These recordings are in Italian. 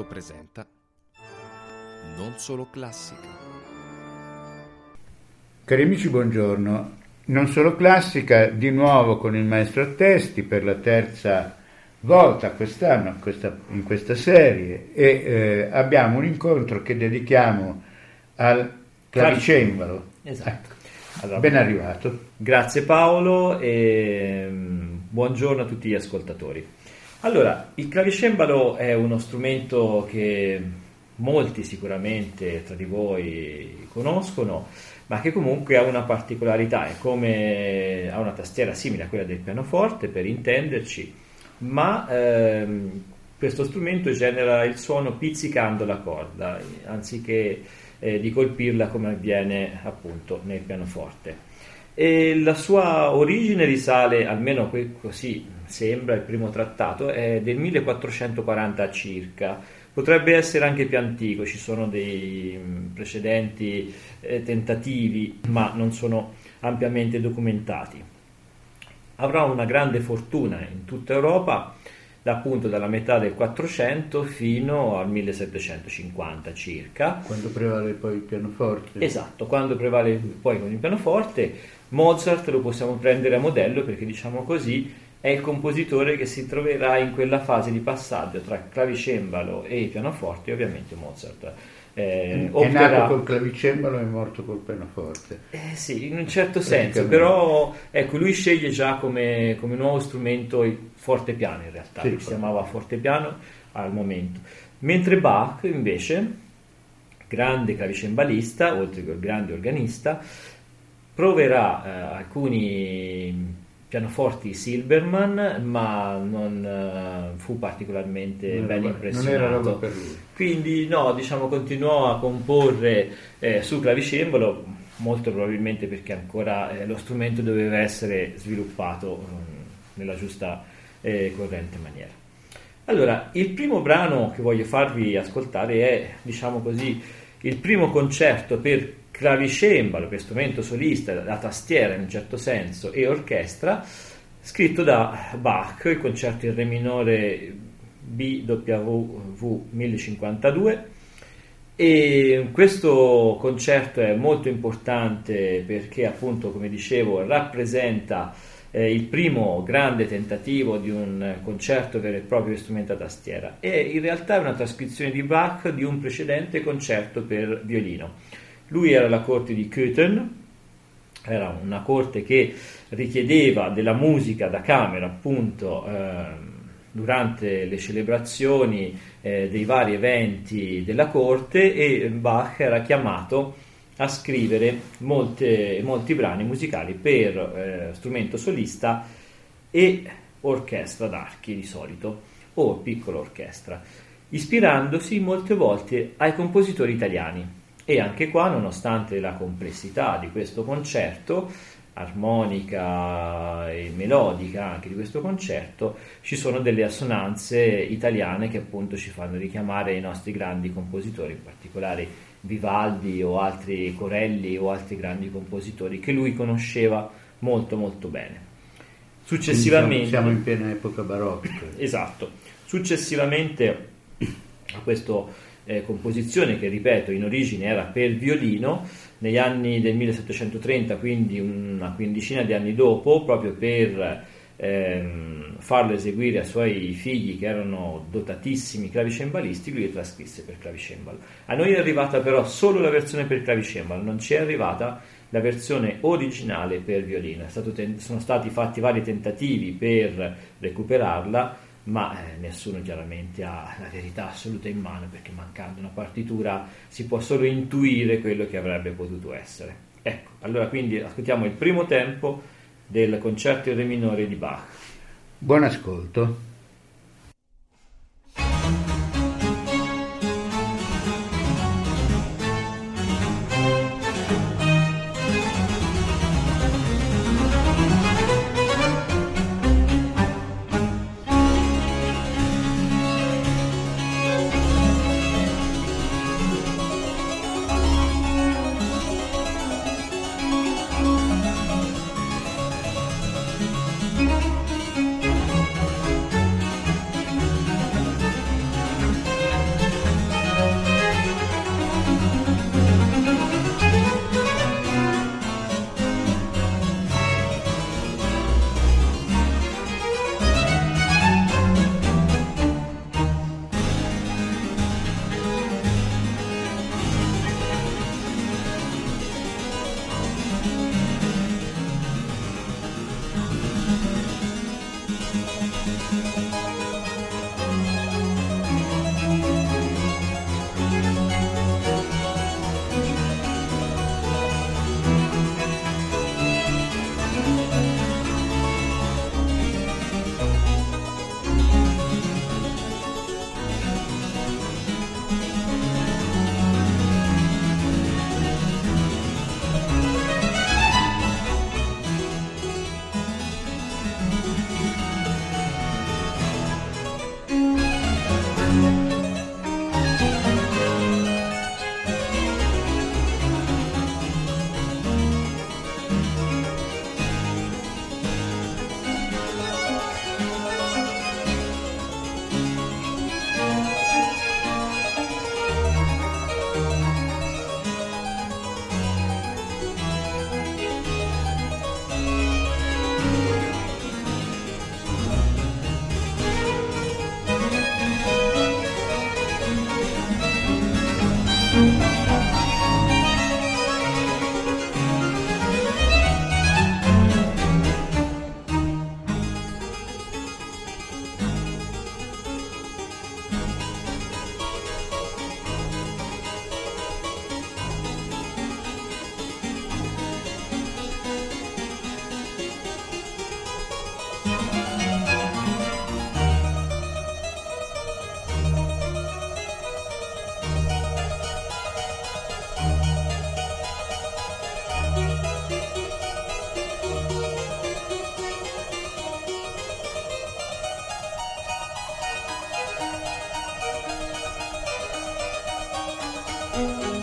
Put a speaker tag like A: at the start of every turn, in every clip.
A: Leonardo presenta Non Solo Classica.
B: Cari amici, buongiorno. Non Solo Classica, di nuovo con il maestro Attesti per la terza volta quest'anno in questa serie e abbiamo un incontro che dedichiamo al clavicembalo.
C: Esatto.
B: Allora, ben arrivato.
C: Grazie Paolo e buongiorno a tutti gli ascoltatori. Allora, il clavicembalo è uno strumento che molti sicuramente tra di voi conoscono, ma che comunque ha una particolarità, è come ha una tastiera simile a quella del pianoforte, per intenderci, ma questo strumento genera il suono pizzicando la corda, anziché di colpirla come avviene appunto nel pianoforte. E la sua origine risale, almeno così sembra, il primo trattato è del 1440 circa, potrebbe essere anche più antico, ci sono dei precedenti tentativi ma non sono ampiamente documentati. Avrà una grande fortuna in tutta Europa appunto dalla metà del 400 fino al 1750 circa.
B: Quando prevale poi il pianoforte.
C: Esatto, quando prevale poi con il pianoforte. Mozart lo possiamo prendere a modello perché, diciamo così, è il compositore che si troverà in quella fase di passaggio tra clavicembalo e pianoforte, ovviamente Mozart.
B: È nato col clavicembalo e è morto col pianoforte.
C: Sì, in un certo senso, però ecco, lui sceglie già come nuovo strumento il fortepiano, in realtà,
B: sì,
C: si chiamava fortepiano al momento. Mentre Bach, invece, grande clavicembalista, oltre che grande organista, proverà alcuni pianoforti Silbermann, ma non fu particolarmente ben impressionato.
B: Non era roba per lui.
C: Quindi no, diciamo, continuò a comporre su clavicembalo, molto probabilmente perché ancora lo strumento doveva essere sviluppato nella giusta corrente maniera. Allora, il primo brano che voglio farvi ascoltare è, diciamo così, il primo concerto per clavicembalo, per strumento solista, la tastiera in un certo senso, e orchestra, scritto da Bach, il concerto in re minore BWV 1052, e questo concerto è molto importante perché, appunto, come dicevo, rappresenta il primo grande tentativo di un concerto vero e proprio di strumento a tastiera, e in realtà è una trascrizione di Bach di un precedente concerto per violino. Lui era alla corte di Köthen, era una corte che richiedeva della musica da camera, appunto, durante le celebrazioni dei vari eventi della corte, e Bach era chiamato a scrivere molti brani musicali per strumento solista e orchestra d'archi di solito, o piccola orchestra, ispirandosi molte volte ai compositori italiani. E anche qua, nonostante la complessità di questo concerto, armonica e melodica anche di questo concerto, ci sono delle assonanze italiane che appunto ci fanno richiamare i nostri grandi compositori, in particolare Vivaldi o altri Corelli o altri grandi compositori che lui conosceva molto molto bene. Successivamente
B: siamo in piena epoca barocca.
C: Esatto. Successivamente a questo composizione, che ripeto in origine era per violino, negli anni del 1730, quindi una quindicina di anni dopo, proprio per farlo eseguire ai suoi figli che erano dotatissimi clavicembalisti, lui le trascrisse per clavicembalo. A noi è arrivata però solo la versione per clavicembalo, non ci è arrivata la versione originale per violino. Sono stati fatti vari tentativi per recuperarla, ma nessuno chiaramente ha la verità assoluta in mano, perché mancando una partitura si può solo intuire quello che avrebbe potuto essere. Ecco, allora quindi ascoltiamo il primo tempo del concerto in re minore di Bach.
B: Buon ascolto.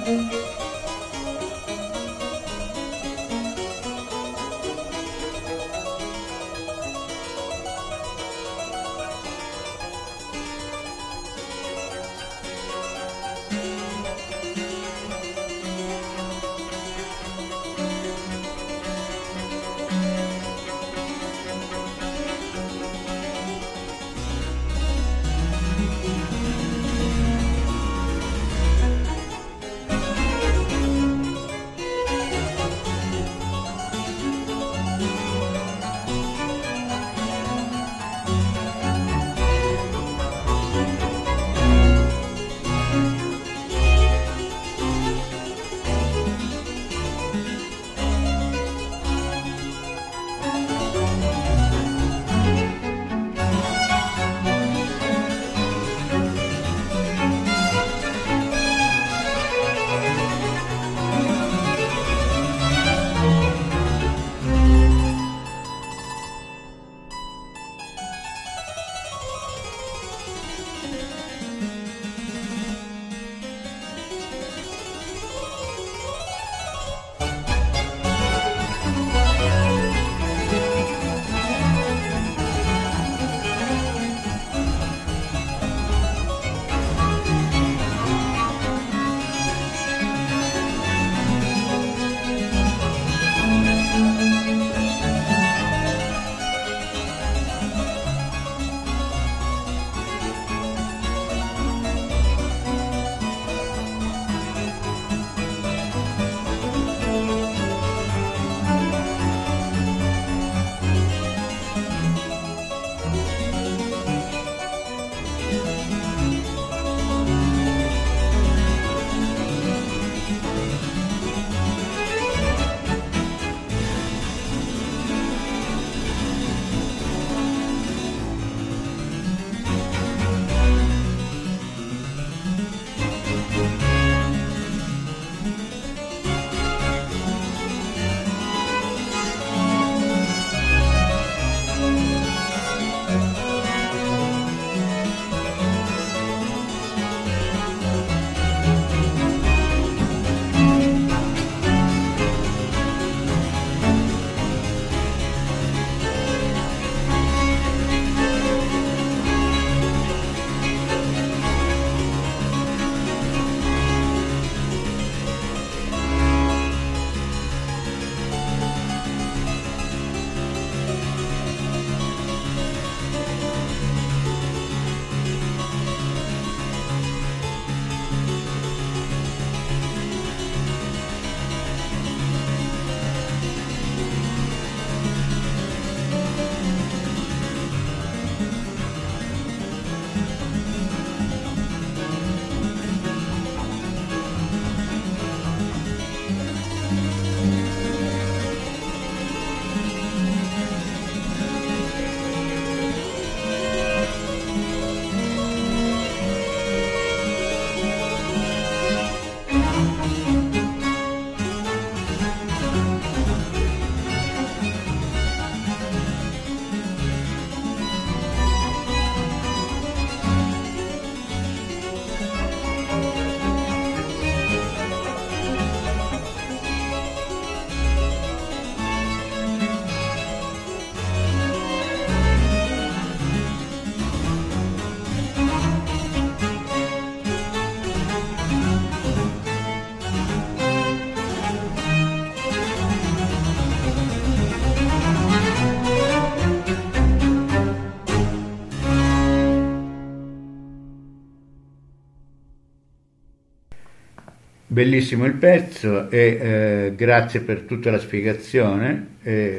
B: Bellissimo il pezzo e grazie per tutta la spiegazione.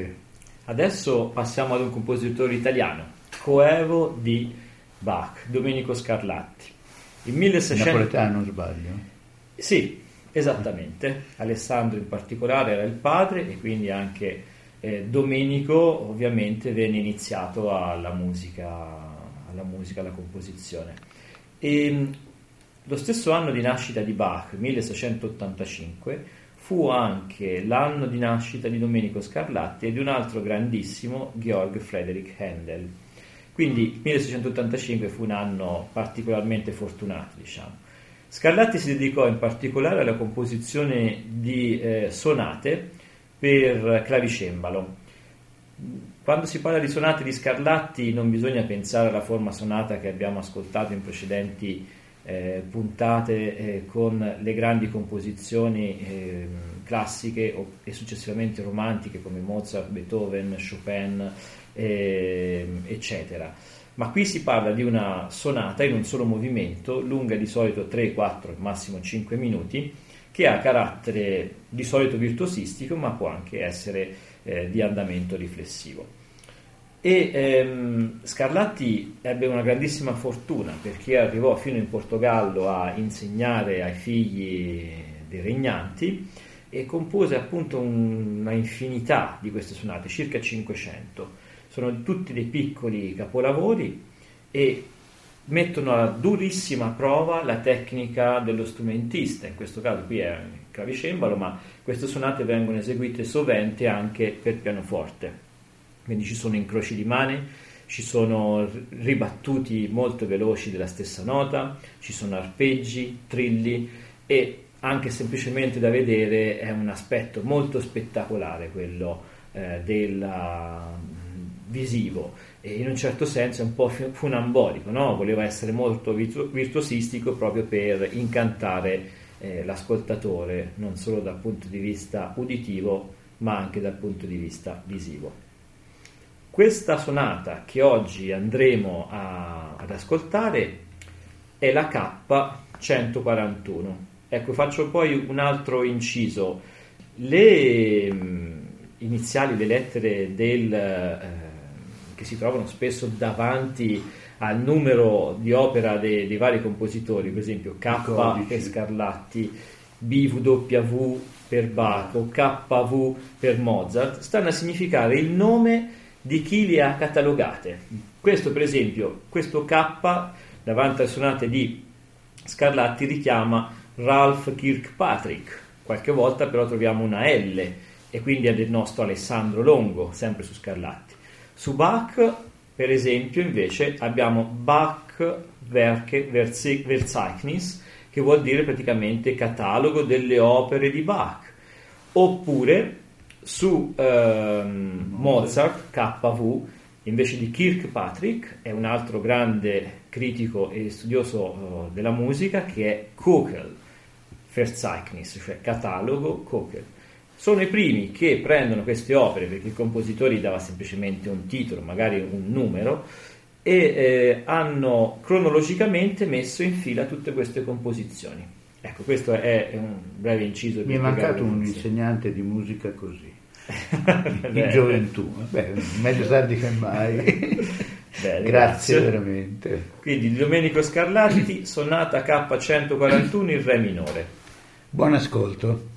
C: Adesso passiamo ad un compositore italiano, coevo di Bach, Domenico Scarlatti. Il 1600...
B: Napoletano, non sbaglio?
C: Sì, esattamente. Alessandro in particolare era il padre e quindi anche Domenico ovviamente venne iniziato alla musica, alla composizione. E lo stesso anno di nascita di Bach, 1685, fu anche l'anno di nascita di Domenico Scarlatti e di un altro grandissimo, Georg Friedrich Händel. Quindi il 1685 fu un anno particolarmente fortunato, diciamo. Scarlatti si dedicò in particolare alla composizione di sonate per clavicembalo. Quando si parla di sonate di Scarlatti non bisogna pensare alla forma sonata che abbiamo ascoltato in precedenti puntate con le grandi composizioni classiche e successivamente romantiche come Mozart, Beethoven, Chopin, eccetera. Ma qui si parla di una sonata in un solo movimento, lunga di solito 3, 4, massimo 5 minuti, che ha carattere di solito virtuosistico, ma può anche essere di andamento riflessivo. E Scarlatti ebbe una grandissima fortuna, perché arrivò fino in Portogallo a insegnare ai figli dei regnanti e compose appunto una infinità di queste sonate, circa 500. Sono tutti dei piccoli capolavori e mettono a durissima prova la tecnica dello strumentista. In questo caso qui è il clavicembalo, ma queste sonate vengono eseguite sovente anche per pianoforte. Quindi ci sono incroci di mani, ci sono ribattuti molto veloci della stessa nota, ci sono arpeggi, trilli e anche semplicemente da vedere è un aspetto molto spettacolare quello del visivo, e in un certo senso è un po' funambolico, no? Voleva essere molto virtuosistico proprio per incantare l'ascoltatore, non solo dal punto di vista uditivo ma anche dal punto di vista visivo. Questa sonata che oggi andremo ad ascoltare è la K141. Ecco, faccio poi un altro inciso. Le iniziali, le lettere che si trovano spesso davanti al numero di opera dei vari compositori, per esempio K per Scarlatti, BWV per Bach o KV per Mozart, stanno a significare il nome di chi le ha catalogate. Questo, per esempio, questo K davanti alle sonate di Scarlatti richiama Ralph Kirkpatrick, qualche volta però troviamo una L e quindi è del nostro Alessandro Longo, sempre su Scarlatti. Su Bach, per esempio, invece abbiamo Bachwerke Verzeichnis, che vuol dire praticamente catalogo delle opere di Bach. Oppure su Mozart, KV, invece di Kirkpatrick, è un altro grande critico e studioso della musica, che è Köchel Verzeichnis, cioè catalogo Köchel. Sono i primi che prendono queste opere, perché il compositore gli dava semplicemente un titolo, magari un numero, e hanno cronologicamente messo in fila tutte queste composizioni. Ecco, questo è un breve inciso.
B: Mi è mancato un insegnante di musica così, in gioventù. Beh, meglio tardi che mai.
C: Bene,
B: grazie veramente.
C: Quindi Domenico Scarlatti, sonata K141 in re minore.
B: Buon ascolto.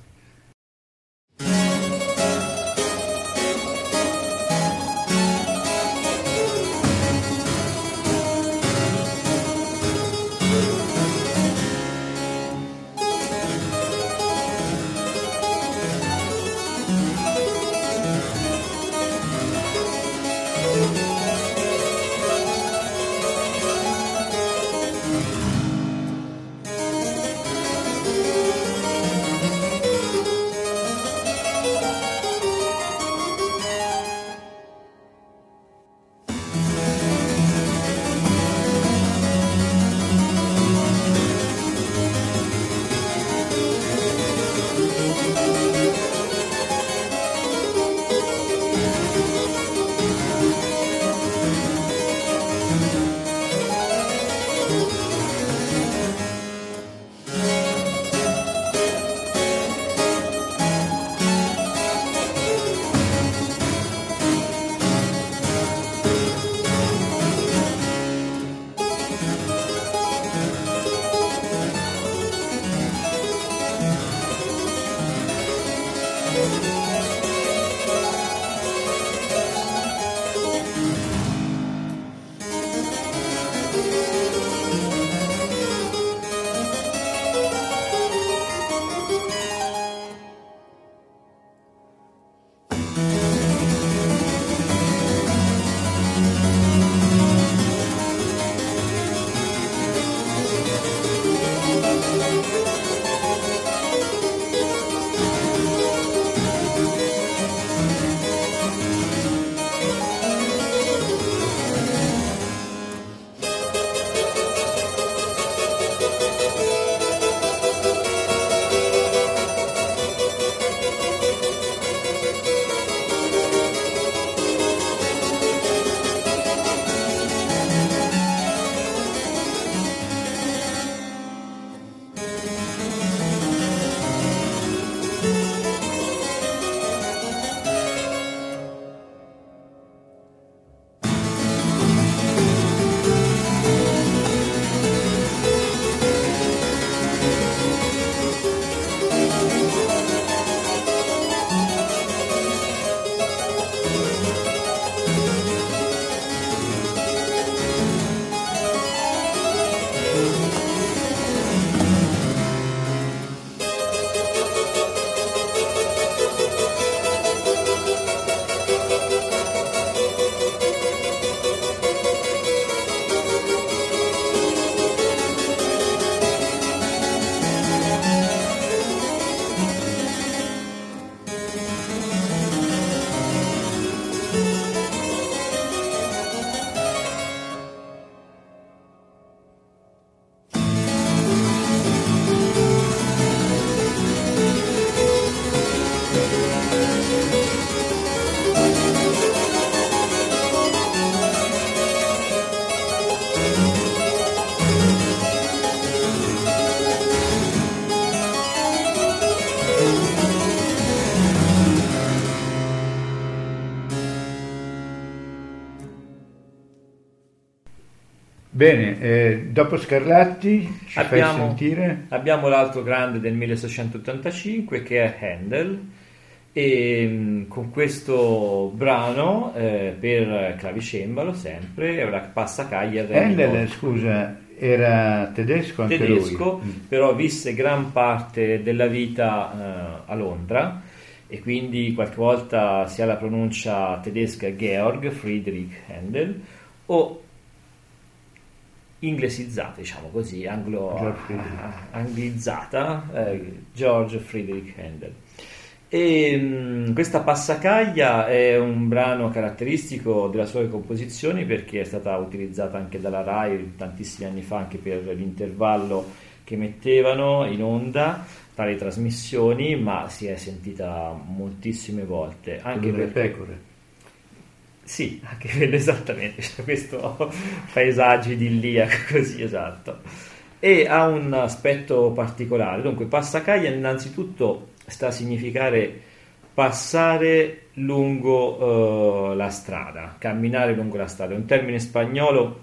B: Bene, dopo Scarlatti ci fai sentire?
C: Abbiamo l'altro grande del 1685 che è Handel, e con questo brano per clavicembalo sempre è una passacaglia.
B: Handel, scusa, era tedesco anche
C: tedesco,
B: lui.
C: Però visse gran parte della vita a Londra, e quindi qualche volta si ha la pronuncia tedesca Georg Friedrich Handel, o inglesizzata, diciamo così, anglizzata, George Friedrich Handel. E questa passacaglia è un brano caratteristico della sua composizione, perché è stata utilizzata anche dalla Rai tantissimi anni fa, anche per l'intervallo che mettevano in onda tra le trasmissioni, ma si è sentita moltissime volte anche
B: per le
C: perché...
B: pecore.
C: Sì, anche quello, esattamente, c'è questo paesaggio idilliaco così, esatto. E ha un aspetto particolare. Dunque, passacaglia innanzitutto sta a significare passare lungo la strada, camminare lungo la strada. È un termine spagnolo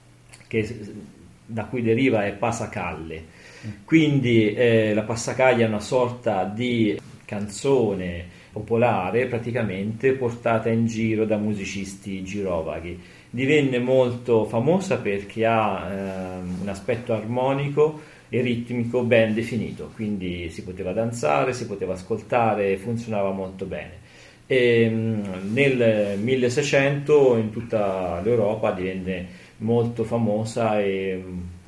C: da cui deriva è pasacalle. Quindi la passacaglia è una sorta di canzone popolare praticamente portata in giro da musicisti girovaghi. Divenne molto famosa perché ha un aspetto armonico e ritmico ben definito, quindi si poteva danzare, si poteva ascoltare, funzionava molto bene. E nel 1600 in tutta l'Europa divenne molto famosa e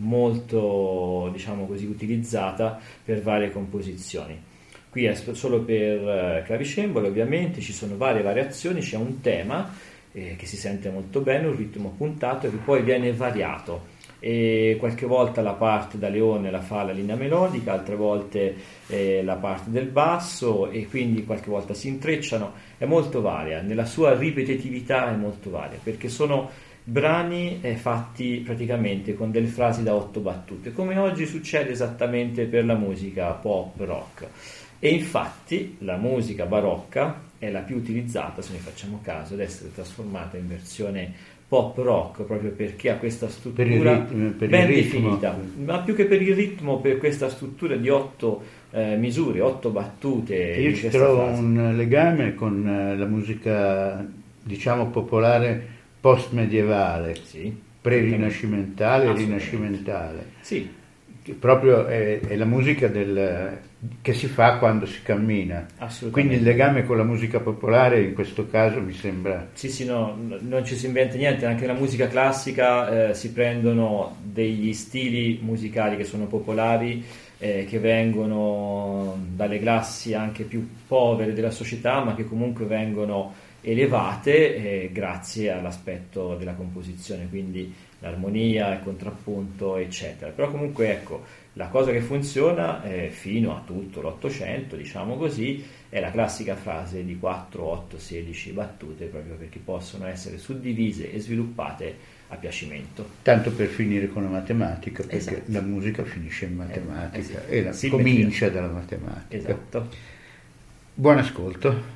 C: molto, diciamo così, utilizzata per varie composizioni. Qui è solo per clavicembalo, ovviamente ci sono varie variazioni, c'è un tema che si sente molto bene, un ritmo puntato che poi viene variato, e qualche volta la parte da leone la fa la linea melodica, altre volte la parte del basso, e quindi qualche volta si intrecciano. È molto varia, nella sua ripetitività è molto varia, perché sono brani fatti praticamente con delle frasi da 8 battute, come oggi succede esattamente per la musica pop rock. E infatti la musica barocca è la più utilizzata, se ne facciamo caso, ad essere trasformata in versione pop rock, proprio perché ha questa struttura ben definita, ma più che per il ritmo, per questa struttura di 8 misure, 8 battute.
B: Io ci trovo un legame con la musica, diciamo, popolare post-medievale,
C: sì,
B: pre-rinascimentale e rinascimentale.
C: Sì.
B: Proprio è la musica che si fa quando si cammina. Quindi il legame con la musica popolare in questo caso mi sembra...
C: Sì, no, non ci si inventa niente, anche nella musica classica si prendono degli stili musicali che sono popolari, che vengono dalle classi anche più povere della società, ma che comunque vengono elevate grazie all'aspetto della composizione, quindi l'armonia, il contrappunto, eccetera. Però comunque, ecco, la cosa che funziona fino a tutto l'Ottocento, diciamo così, è la classica frase di 4, 8, 16 battute, proprio perché possono essere suddivise e sviluppate a piacimento.
B: Tanto per finire con la matematica, perché
C: esatto,
B: la musica finisce in matematica
C: sì,
B: e comincia dalla matematica.
C: Esatto.
B: Buon ascolto.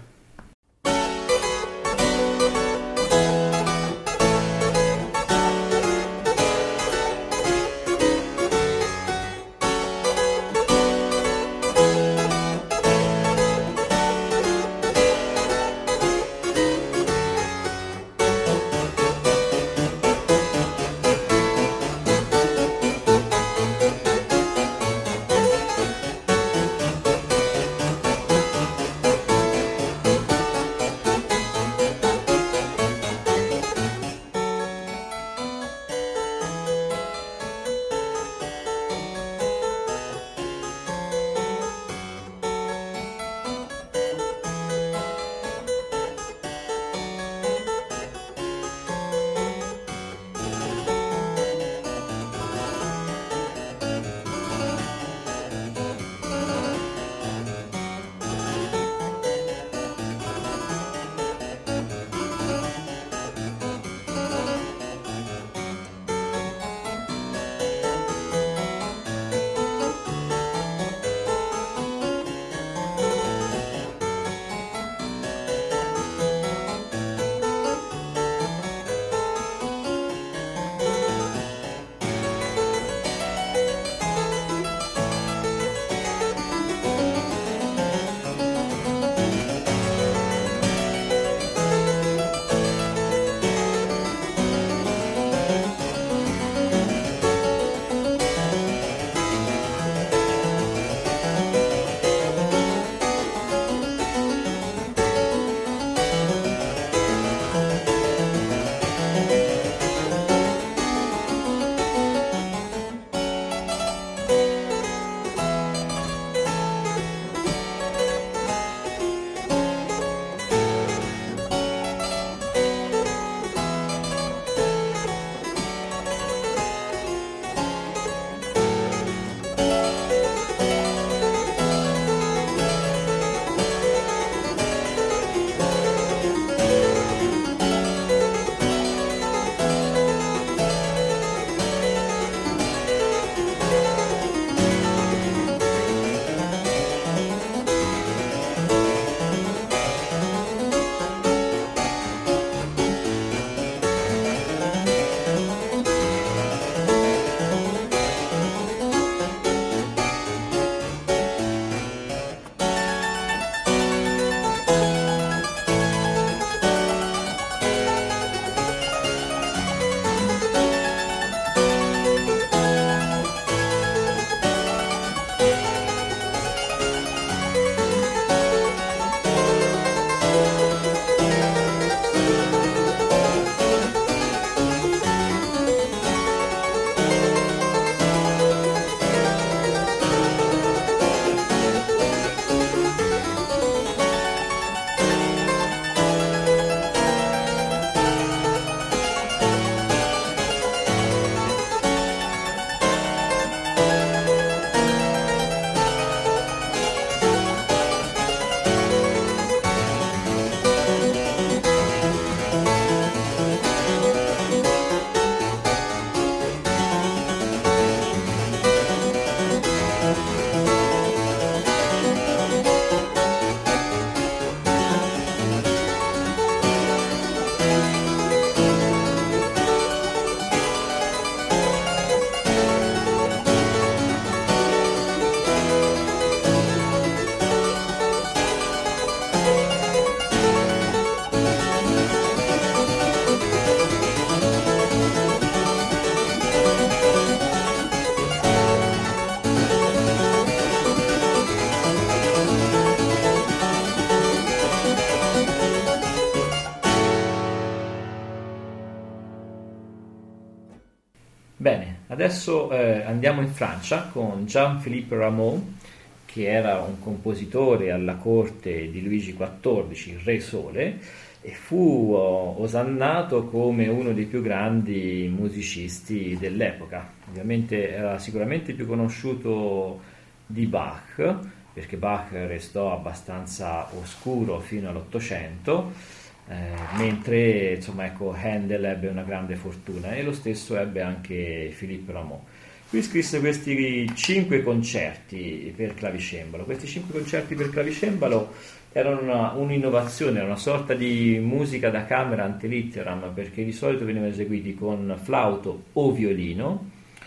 C: Bene, adesso andiamo in Francia con Jean-Philippe Rameau, che era un compositore alla corte di Luigi XIV, il Re Sole, e fu osannato come uno dei più grandi musicisti dell'epoca. Ovviamente era sicuramente più conosciuto di Bach, perché Bach restò abbastanza oscuro fino all'Ottocento, mentre insomma, ecco, Handel ebbe una grande fortuna e lo stesso ebbe anche Philippe Rameau. Lui scrisse questi 5 concerti per clavicembalo. Questi 5 concerti per clavicembalo erano un'innovazione, era una sorta di musica da camera ante litteram, perché di solito venivano eseguiti con flauto o violino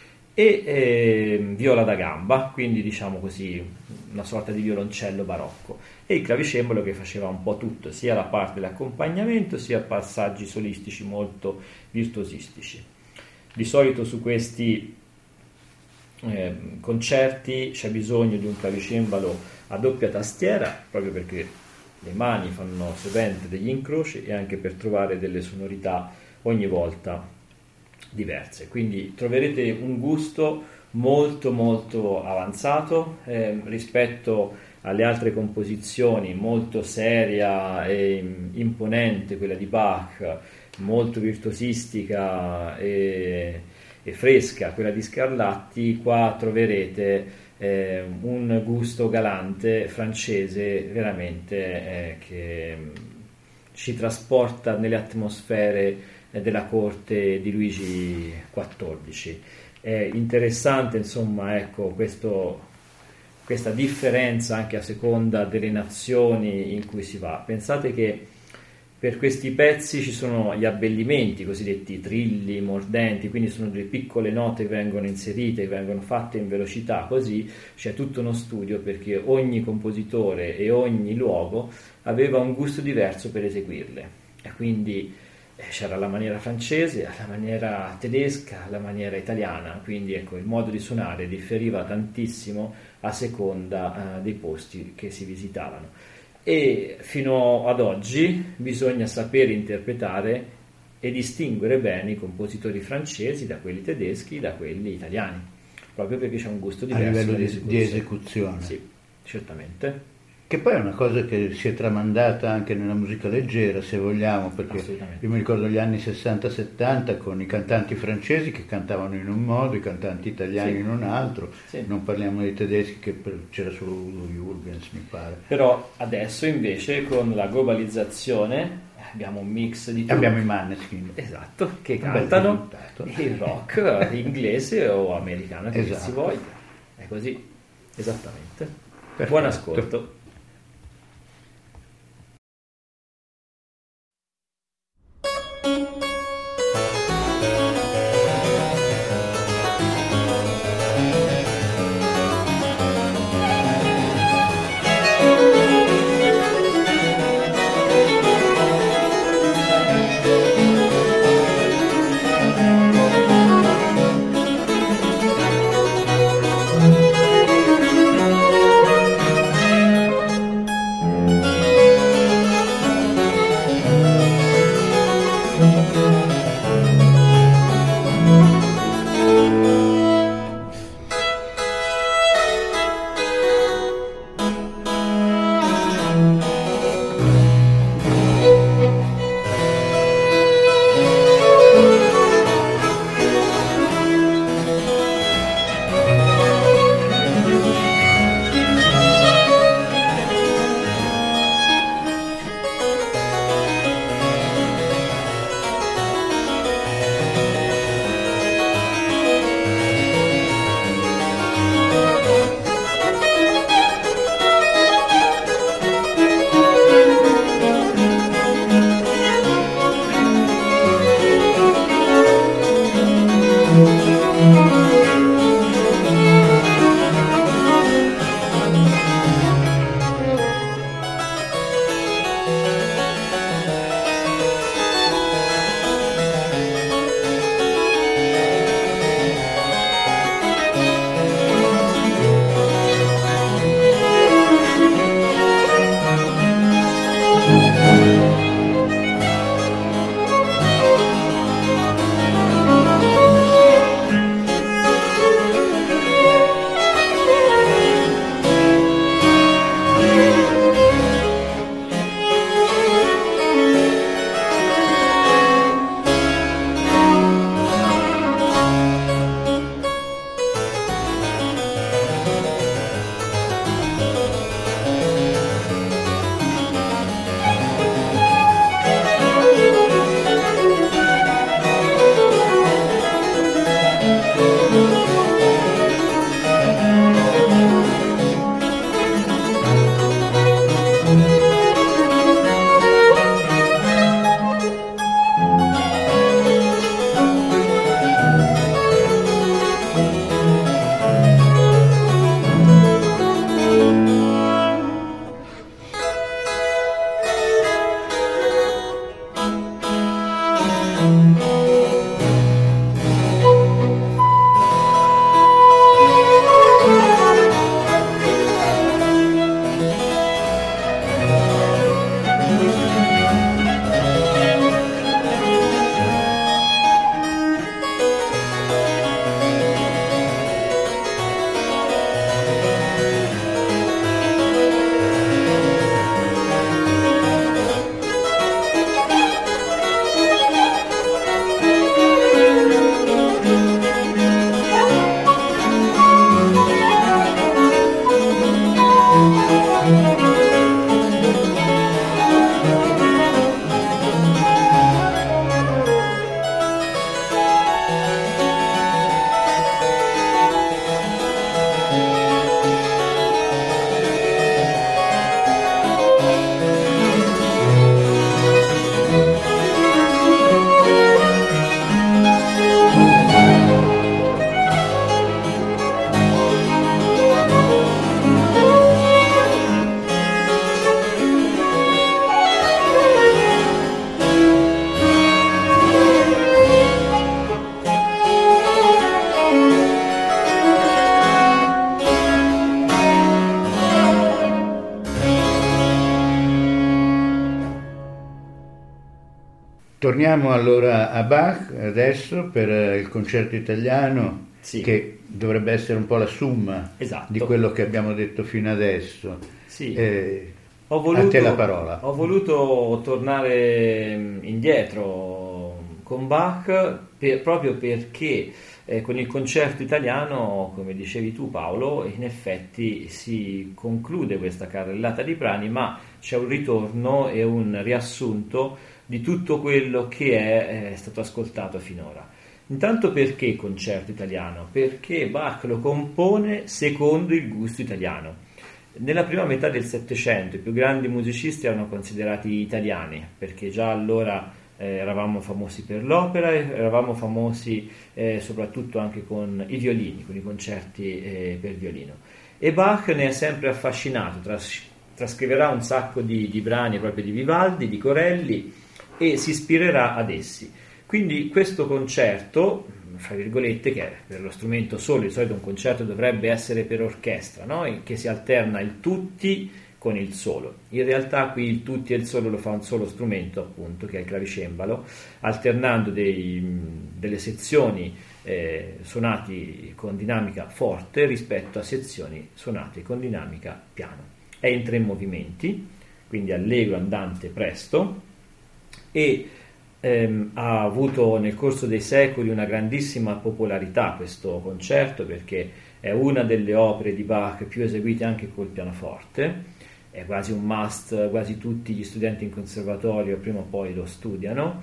C: e viola da gamba, quindi diciamo così una sorta di violoncello barocco, e il clavicembalo che faceva un po' tutto, sia la parte dell'accompagnamento sia passaggi solistici molto virtuosistici. Di solito su questi concerti c'è bisogno di un clavicembalo a doppia tastiera, proprio perché le mani fanno sovente degli incroci e anche per trovare delle sonorità ogni volta diverse, quindi troverete un gusto molto molto avanzato rispetto alle altre composizioni, molto seria e imponente quella di Bach, molto virtuosistica e fresca quella di Scarlatti. Qua troverete un gusto galante francese veramente che ci trasporta nelle atmosfere della corte di Luigi XIV. È interessante, insomma, ecco, questa differenza anche a seconda delle nazioni in cui si va. Pensate che per questi pezzi ci sono gli abbellimenti, cosiddetti trilli, mordenti, quindi sono delle piccole note che vengono inserite, che vengono fatte in velocità, così c'è tutto uno studio perché ogni compositore e ogni luogo aveva un gusto diverso per eseguirle, e quindi c'era la maniera francese, la maniera tedesca, la maniera italiana, quindi ecco, il modo di suonare differiva tantissimo a seconda dei posti che si visitavano. E fino ad oggi bisogna sapere interpretare e distinguere bene i compositori francesi da quelli tedeschi da quelli italiani, proprio perché c'è un gusto diverso
B: a livello di esecuzione.
C: Sì, certamente.
B: Che poi è una cosa che si è tramandata anche nella musica leggera, se vogliamo, perché io mi ricordo gli anni 60-70 con i cantanti francesi che cantavano in un modo, i cantanti italiani in un altro, non parliamo dei tedeschi che c'era solo Udo Jürgens, mi pare.
C: Però adesso invece con la globalizzazione abbiamo un mix di tutto.
B: Abbiamo i Maneskin.
C: Esatto, che cantano il rock inglese o americano, che si voglia. È così, esattamente. Perfetto. Buon ascolto.
B: Torniamo allora a Bach adesso per il concerto italiano,
C: Sì.
B: che dovrebbe essere un po' la summa
C: Esatto.
B: di quello che abbiamo detto fino adesso.
C: Sì.
B: A te la parola.
C: Ho voluto tornare indietro con Bach proprio perché con il concerto italiano, come dicevi tu Paolo, in effetti si conclude questa carrellata di brani, ma c'è un ritorno e un riassunto di tutto quello che è stato ascoltato finora. Intanto perché concerto italiano? Perché Bach lo compone secondo il gusto italiano. Nella prima metà del Settecento i più grandi musicisti erano considerati italiani, perché già allora eravamo famosi per l'opera, eravamo famosi soprattutto anche con i violini, con i concerti per violino. E Bach ne è sempre affascinato, trascriverà un sacco di brani proprio di Vivaldi, di Corelli, e si ispirerà ad essi. Quindi questo concerto, fra virgolette, che è per lo strumento solo, di solito un concerto dovrebbe essere per orchestra, no? Che si alterna il tutti con il solo. In realtà qui il tutti e il solo lo fa un solo strumento, appunto, che è il clavicembalo, alternando delle sezioni suonati con dinamica forte rispetto a sezioni suonate con dinamica piano. È in 3 movimenti, quindi allegro, andante, presto, e ha avuto nel corso dei secoli una grandissima popolarità questo concerto, perché è una delle opere di Bach più eseguite anche col pianoforte, è quasi un must, quasi tutti gli studenti in conservatorio prima o poi lo studiano,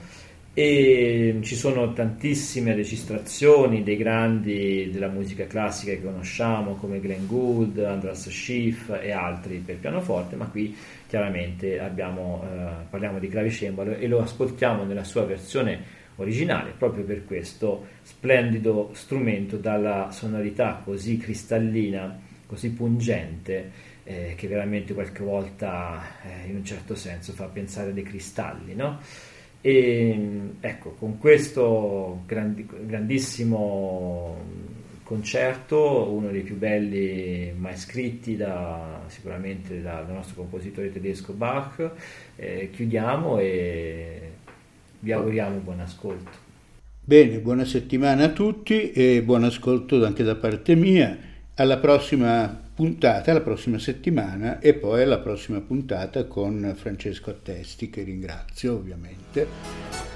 C: e ci sono tantissime registrazioni dei grandi della musica classica che conosciamo come Glenn Gould, Andras Schiff e altri per pianoforte, ma qui chiaramente parliamo di clavicembalo e lo ascoltiamo nella sua versione originale, proprio per questo splendido strumento dalla sonorità così cristallina, così pungente, che veramente qualche volta in un certo senso fa pensare a dei cristalli, no? E ecco, con questo grandissimo concerto, uno dei più belli mai scritti sicuramente dal nostro compositore tedesco Bach, chiudiamo e vi auguriamo buon ascolto.
B: Bene, buona settimana a tutti e buon ascolto anche da parte mia. Alla prossima puntata, alla prossima settimana, e poi alla prossima puntata con Francesco Attesti, che ringrazio ovviamente.